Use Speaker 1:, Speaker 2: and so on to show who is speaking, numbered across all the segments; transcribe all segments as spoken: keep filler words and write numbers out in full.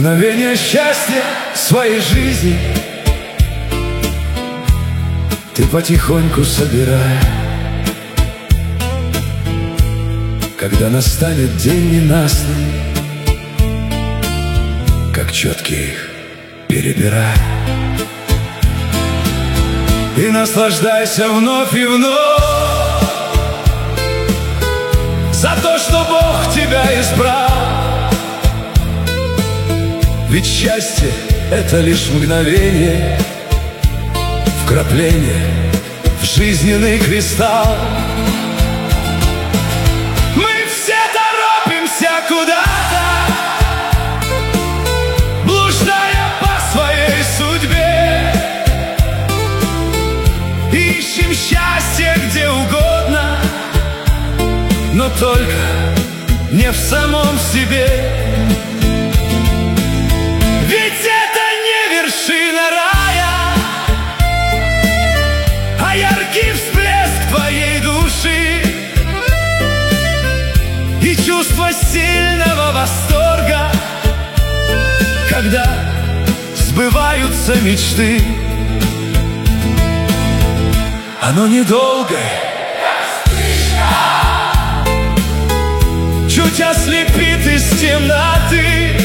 Speaker 1: Мгновение счастья в своей жизни ты потихоньку собирай. Когда настанет день ненастный, как четки их перебирай. И наслаждайся вновь и вновь за то, что Бог тебя избрал. Ведь счастье — это лишь мгновение, вкрапление в жизненный кристалл. Мы все торопимся куда-то, блуждая по своей судьбе. Ищем счастье где угодно, но только не в самом себе. Ведь это не вершина рая, а яркий всплеск твоей души и чувство сильного восторга, когда сбываются мечты. Оно недолгое, чуть ослепит из темноты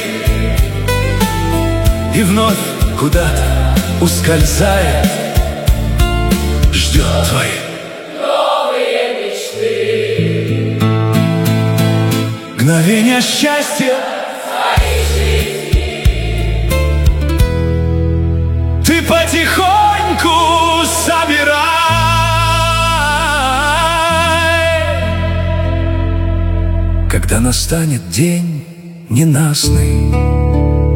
Speaker 1: и вновь куда-то ускользает, ждет твои новые мечты. Мгновение счастья в своей жизни ты потихоньку собирай. Когда настанет день ненастный,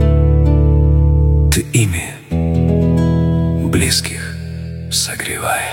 Speaker 1: ты ими близких согревай.